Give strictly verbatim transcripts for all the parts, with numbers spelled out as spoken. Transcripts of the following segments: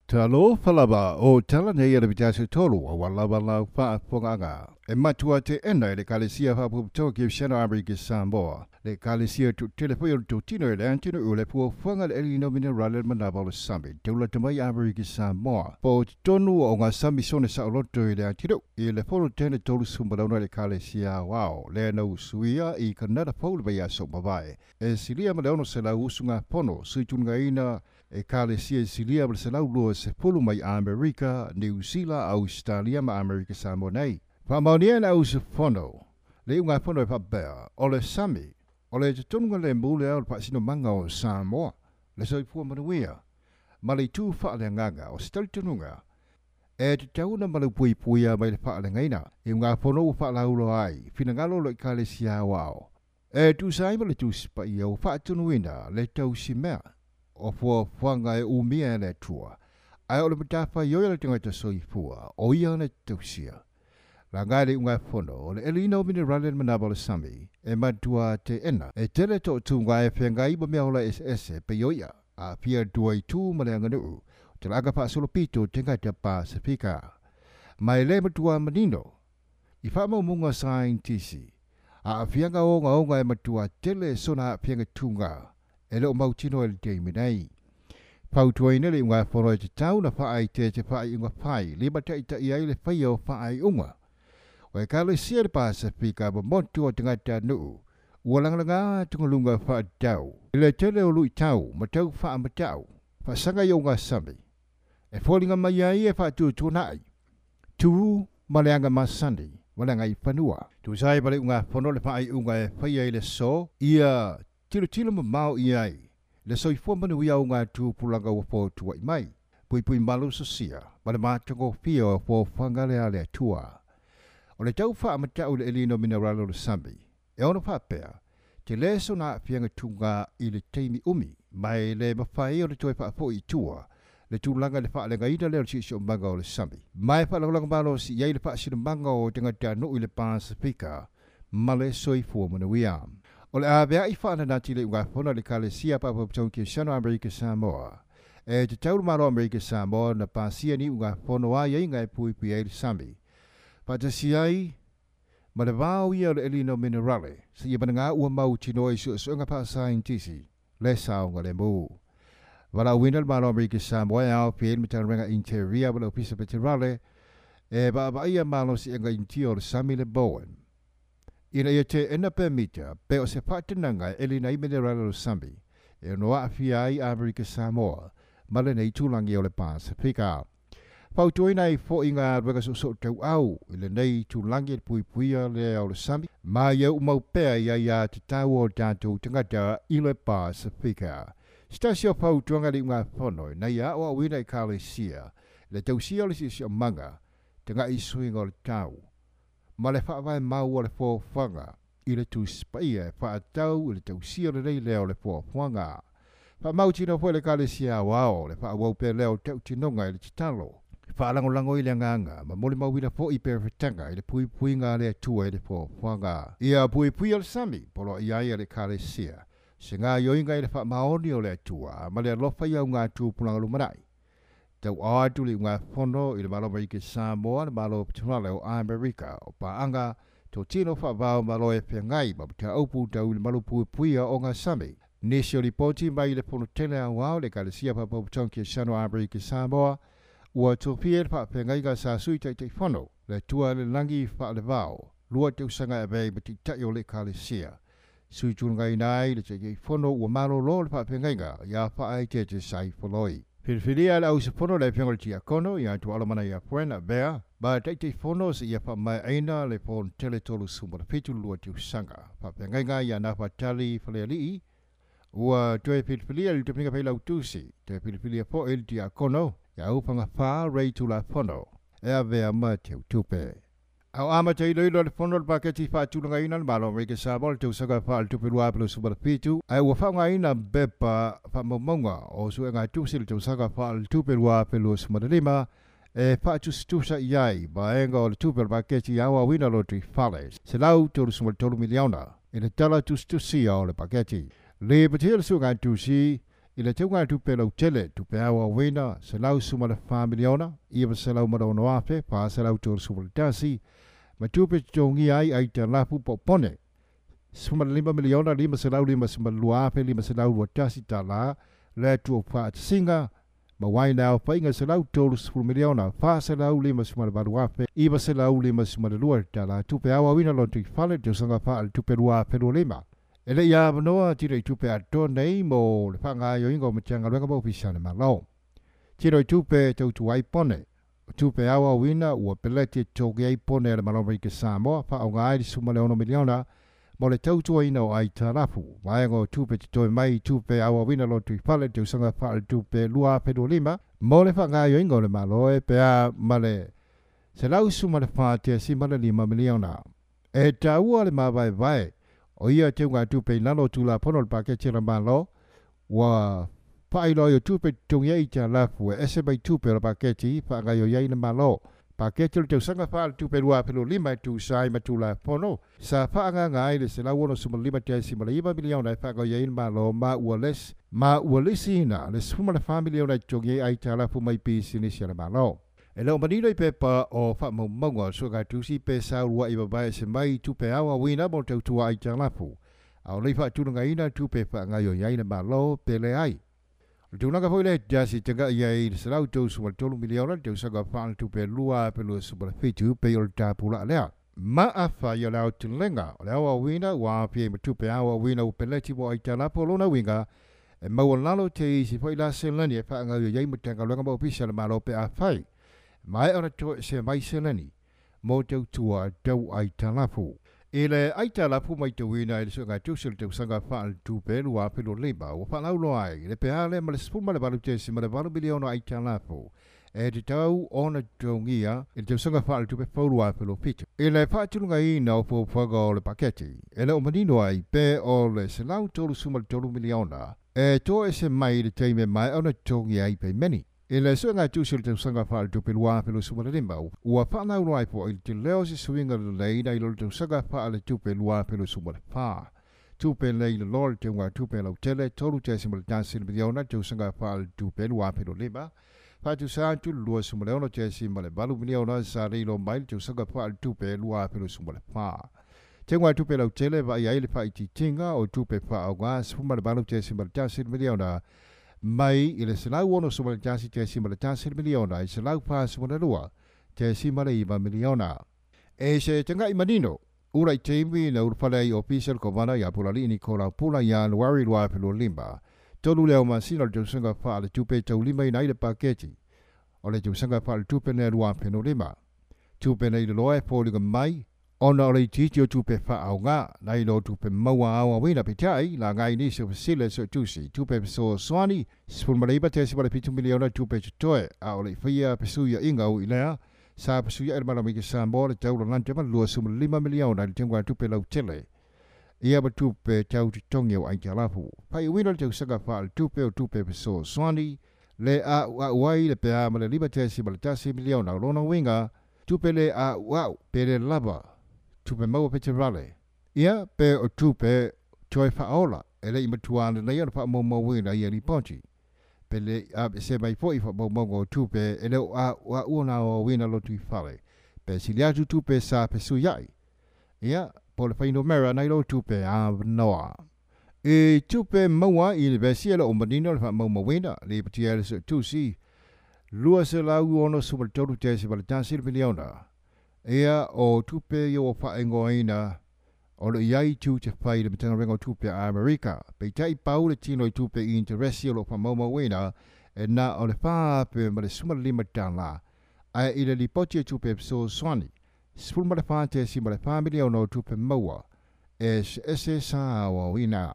Talo falaba o tala ne yere bitasi tolu wa wala wala fa fongaga. E matua te ena le kalisia fa pu toki shena abri ki samboa. Le kalisia tu telefoyo tu tino le antino u le pu fonga le elino minerale manabalo sambi. Tula tamai abri ki samboa. Po tonu o nga sambi sone sa oloto le antino. I le folo tene tolu sumbalona le kalisia wow. Le no suia i kanada folo baya so babae. E silia maleono se la usunga pono. Suitunga ina e kalesia silia bel se laulo se pulu mai Amerika, New Zealand, Australia ma Amerika Samoa nei. Fa maunia na usu fono. Le unga fono e fa bea. O le sami. O le tutunga le mule au pa sino manga o Samoa. Le soi fua manuia. Ma le tu fa le nganga o stali tununga. E te tauna ma le pui pui a mai le fa le ngaina. E unga fono u fa laulo ai. Fina ngalo le kalesia wao. E tu sai ma le tu spa i au fa tunuina le tau si mea. O fua fuanga e umia le tua. Ai o le matafa yoia le tangata soifua, o ia le tausia. La ngāre unga fono, o le elina o mine rale manaba le sami, e matua te ena, e tele to tu ngai whenga iba mea ola S S pe yoia, a pia dua i tū ma le anganuu, te laga pa solopito tangata pa sepika. Mai le matua manino, i whama munga sain tisi, a whianga o ngā onga e matua tele sona whianga tunga, e leo mautino e le teimi nei. Pau tuai nele unga whoro e te tau na whaai te te whaai unga whai, lima te ita i aile whai o whaai unga. O e kale sia le Pasifika ma motu o tangata nuu, ua langalanga tungalunga wha tau. Ile tele o lui tau, ma tau wha ma tau, wha sanga i unga sami. E fōlinga mai ai e wha tu tūnai. Tu maleanga masandi, walanga i whanua. Tu sai pale unga whono le whaai unga e whai aile so, ia tilo tilo ma mau i ai. Le soi fua manu ia o ngā tū pulanga o fō tua i mai. Pui pui malu sa sia, ma le mātango fia o fō whangale a le tua. O le tau wha amatau le elino mineralo le sambi. E ono whapea, te leso nā fianga tunga i le teimi umi, mai le mawhai o le toi wha fō i tua, le tūlanga le wha le ngaida leo si o manga o le sambi. Mai wha langolanga malo si iei le wha si le manga o te ngata no i le Pasifika, ma le soi fua manu ia. O le awea i whaana nati le unga whona le kale sia papa putau ki Shano Amerika Samoa. E te tauru maro Amerika Samoa na pasia ni unga whona wa iei ngai pui pui e le sambi. Pata si ai, ma le vāu ia le elino minerale, sa ia bana ngā ua mau tino i su unga pa saintisi, le saunga le mū. Wala wina le maro Amerika Samoa e au pia ilma renga interia wala upisa petirale, e ba ba ia malo si enga intio le sami le Bowen. Ina ia te ena pe mita, pe o se whātinanga e li nei minerale o sambi, e noa a fia ai Amerika Samoa, ma le nei tūlangi o le Pasifika. Pautoi nei fo i ngā rwega so so tau au, i le nei tūlangi e pui puia le o le sambi, ma ia umau pea ia ia te tau o tātou tangata i le Pasifika. Stasio pautuanga li ngā whanoi, nei a o awina i kāle sia, le tau sia le si o manga, te ngā isuinga o le tau. Ma le whaawai mau o le fōwhanga, i le tū spaia e whaatau i le tau sia le rei leo le fōwhanga. Wha mau tino fo le kale sia wao, le whaawau pe leo tau tinonga i le titalo. Whaalango lango i le nganga, ma mole mau ina fo i perwhetanga i le pui pui ngā lea tua i le fōwhanga. Ia pui pui al sami, polo i ai le kale sia. Se ngā yoinga i le wha maoni o le tua, ma le alofa i au ngā tūpulanga lumarai. Tau ātu li ngā whono i le malo Amerika Samoa, le malo Patrale o Amerika, o Paanga, tō tino whaavao malo e whiangai, ma puta aupu tau le malo pui puia o ngā sami. Nesio li poti mai le pono tele a wao, le kale sia papa putonki e Shano Amerika Samoa, ua tō pia le wha whiangai ka sa sui tai tai whono, le tua le langi wha le vao, lua te usanga e vei ma ti tai o le kale sia. Sui tūngai nai, le te kei whono ua malo lo le wha whiangai ka, ia wha ai te te sai wholoi. Whiriwhiria la au se whono le whiangol ti a kono i a tu alamana i a puena bea, ba tei te whono se i a wha mai aina le pon tele tolu sumara pitu lua ti usanga. Wha whiangainga i a na wha tali whalea lii, ua tue whiriwhiria li tupinga pei lau tūsi, te whiriwhiria po il ti a kono, i a upanga wha rei tu la whono, e a vea ma te utupe. Au ama te ilo ilo le whono le paketi wha tūlanga ina le malo Amerika Samoa le te usanga wha le tupe lua pelo sumara pitu, ai ua wha ngā ina bepa wha maunga o su e ngā tūsi le te usanga wha le tupe lua pelo sumara lima, e wha tustusa iai, ba enga o le tupe le paketi awa wina lo tri whale, se lau tolu sumara tolu miliona, e le tala tustusi o le paketi. Le patia le su ngā tūsi, ila chunga tu pe lo chele tu pe awa wina selau sumala familiona ia selau marono afe pa selau tor subultasi matupe chongi ai ai tala pu popone sumala lima miliona lima selau lima sumala luafe lima selau luatasi tala le tu pa singa ma wai now pa inga selau tor subul miliona fa selau lima sumala baluafe ia selau lima sumala luatala tu pe awa wina lo tu fale tu sanga fa tu pe luafe lo lima ele ya noa tiro tupe ato nei mo le fanga yo ingo mchanga lenga bo pisana malo tiro tupe to tu iPhone tupe awa wina o pelete to ge iPhone le malo ke samo fa o ngai suma le ono miliona mo le tau tu ino ai tarafu mai ngo tupe to mai tupe awa wina lo tu fale tu sanga fa tupe lua pedo lima mo le fanga yo ingo le malo e pe a male se lau suma le fa te si male lima miliona e tau le ma vai vai o ia te unga tupe nalo tula pono pa ke tira malo wa pai lo yo tupe tungia i ta lafu e ese bai tupe pa ke ti pa ga yo yai na malo pa ke te te sanga fa tupe lua pelo lima tu sai ma tula pono sa fa nga nga ile se la wono suma lima te si mala iba miliona fa ga yai malo ma wales ma walisina le suma la family ona tungia i ta lafu mai pi sinisia malo e lo manino i pepa o fa mo mongo so ga tu si pe sa ua i ba se mai tu pe awa wina mo te tu ai talapu au le fa tu nga ina tu pe fa nga yo yai na ba lo pe le ai tu nga foi le jasi te ga yai se lau tu su tolu miliona te sa ga fa tu pe lua pe lo su ba fitu pe yo ta pula le ma afa yo lau tu lenga le awa wina wa pe tu pe awa wina o pe le ti mo ai talapu lo na winga e mo lalo te si foi la se lani fa nga yo yai mo te ga lo nga bo pisa ma lo pe a fai mai ona to se mai selani mo te tua tau ai talafu ele ai talafu mai te wina ile so ga tu sil te sanga fa tu pe lua pe lo leba o fa lo ai le pe ale ma le spu ma le balu te si ma le balu biliona ai talafu e te tau ona tongia il te sanga fa tu pe fo lua pe lo pito ele fa tu nga i no fo fo go le paketi ele o manino ai pe o le se lau tolu suma tolu miliona e to ese mai le te me mai ona tongia ai pe meni ele so nga tu sil te sanga fa tu pe lua pe lo suma le limba o fa na lo ai po il te leo si swinga le lei dai lo te sanga fa le tu pe lua pe lo suma le fa tu pe lei le lor te nga tu pe lo tele tolu te sima le tansi le miliona tu sanga fa tu pe lua pe lo limba fa tu sa tu lo suma le ono te sima le balu miliona sa le lo mai tu sanga fa tu pe lua pe lo suma le fa te nga tu pe lo tele va ia ile fa i tinga o tu pe fa o ga suma le balu te sima le tansi le miliona mai ile se lau ono suma le tasi te sima le tasi miliona i se lau pa suma le lua te sima le iwa miliona e se tenga i manino ura i teimi na urpale i official kovana ya pula li ni kola pula ya luari lua pelo limba tolu leo masino le tusenga fa le tupe tau lima i naile paketi o le tusenga fa le tupe ne lua pelo lima tupe ne i loe poliga mai ona o le titi o tupe fa au nga na i lo tupe maua awa wina pitai la ngai ni se fasile so tusi tupe so swani spul malaiba te sibale pitu miliona tupe tutoe a o le fia pesuya inga u ilea sa pesuya el malami ke sambo le tau lante ma lua sum lima miliona le tengwa tupe lau tele ia ba tupe tau titongi o aita lafu pai wina le tau sanga fa le tupe o tupe so swani le a wai le pe a male liba te sibale tasi miliona lona winga tupe le a wow pere lava tupe maua pe te rale. Ia pe o tupe toi faola, ele ima tuana na iana pa mo mo wina ia li ponti. Pe le a se mai foi fa mo mo tupe ele a a una o wina lo tu fale. Pe si lia tu tupe sa pe su yai. Ia po le faino mera na lo tupe a noa. E tupe maua i le besi ele o manino le fa mo mo wina le pati ele se tu si. Lua se la u ono super toru te se valtansi miliona. Ia o tupe yo fa engoina o le iai tu te fai le matanga rengo tupe a Amerika. Pe tai pau le tino i tupe i interesi o lo fa mauma wina e na o le fa pe ma le suma lima tala. Ai i le lipoti e tupe so swani. Spul ma le fa te si ma le family o no tupe maua. E se sa o wina.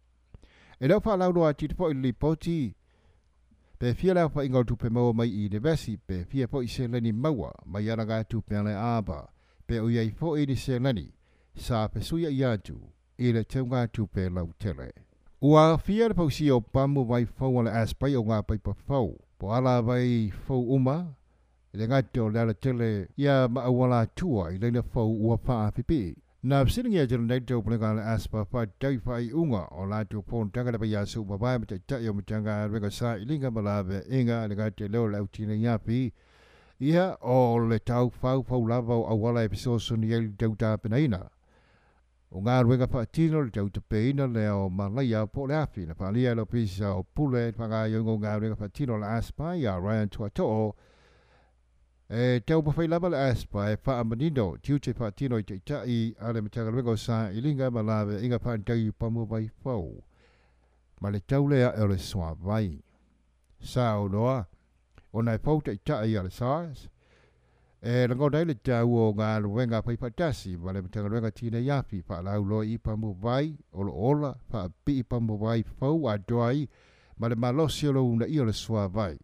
E leo fa laudo a titi po i lipoti pe fia la fa inga tupe maua mai i le vesi pe fia po i se leni maua mai ana ga tupe ale aba pe o iai fo i ni se leni sa pe suia i atu i le teunga tupe lau tele. Ua fia le pausi o pamu vai fau ala aspai o ngā paipa fau po ala vai fau uma i le ngati o le ala tele ia maawala tua i leina fau ua faa pipi na sitting ya jero dai to pulga aspa pa dai fa I unga o la to pon tanga da ya su ba ba ta ta yo mutanga re ga sa ilinga bala be inga le ga te lo la utina ya pi ia o le tau fau fau lava o wala episode suni el dauta penaina o ngā ruenga pa tino le dauta peina le o malaya po le afi na pa lia lo pisa o pule pa ngā yongo ngā ruenga pa tino le aspa ia Ryan tua to'o e tau pa whai lava le aspa e wha amanino tiu te pa tino I te itai a le matanga ruenga o sa ilinga malawe inga pa ndai pamu vai fau ma le tau lea e le soa vai sa o noa o nai pau te itai a le SARS e lango dai le tau o ngā ruenga pai patasi ma le matanga ruenga tina yapi pa lau lo I pamu vai o lo ola pa pi I pamu vai fau a doai ma le malosi o lo una I o le soa vai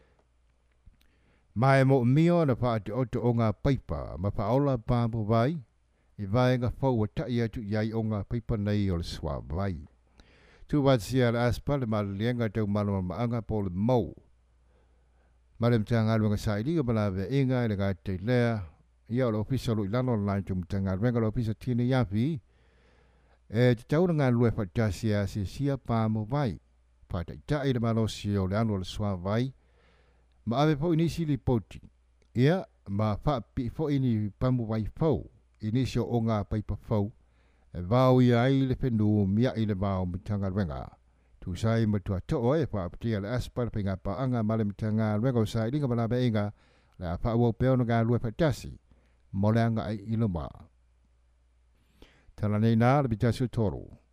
ma e mo mio na pa te oto o ngā paipa ma pa ola pamu vai I vai ngā fau a tai atu iai o ngā paipa nei o le soa vai tu watsia le aspa le ma le lienga tau malama maanga po le mau ma le mtanga luenga sa iliga malawe inga le ga te lea ia o le ofisa lo ilano online tu mtanga luenga le ofisa tine yapi e te tau ngā lue patasia si sia pamu vai pa te itai le malosi o le anu le soa vai ma ave po inisi li poti ia ma pa pi fo ini pamu vai fau inisi o ngā paipa fau e vau ia ai le penu mia I le vau mtanga luenga tu sai matua to'o e pa apatia le aspa pe ngā paanga ma le mtanga luenga o sa ilinga malawe inga le a pa ua peo na ngā lue patasi mo le anga ai iloma tala nei nā le bitasi o toro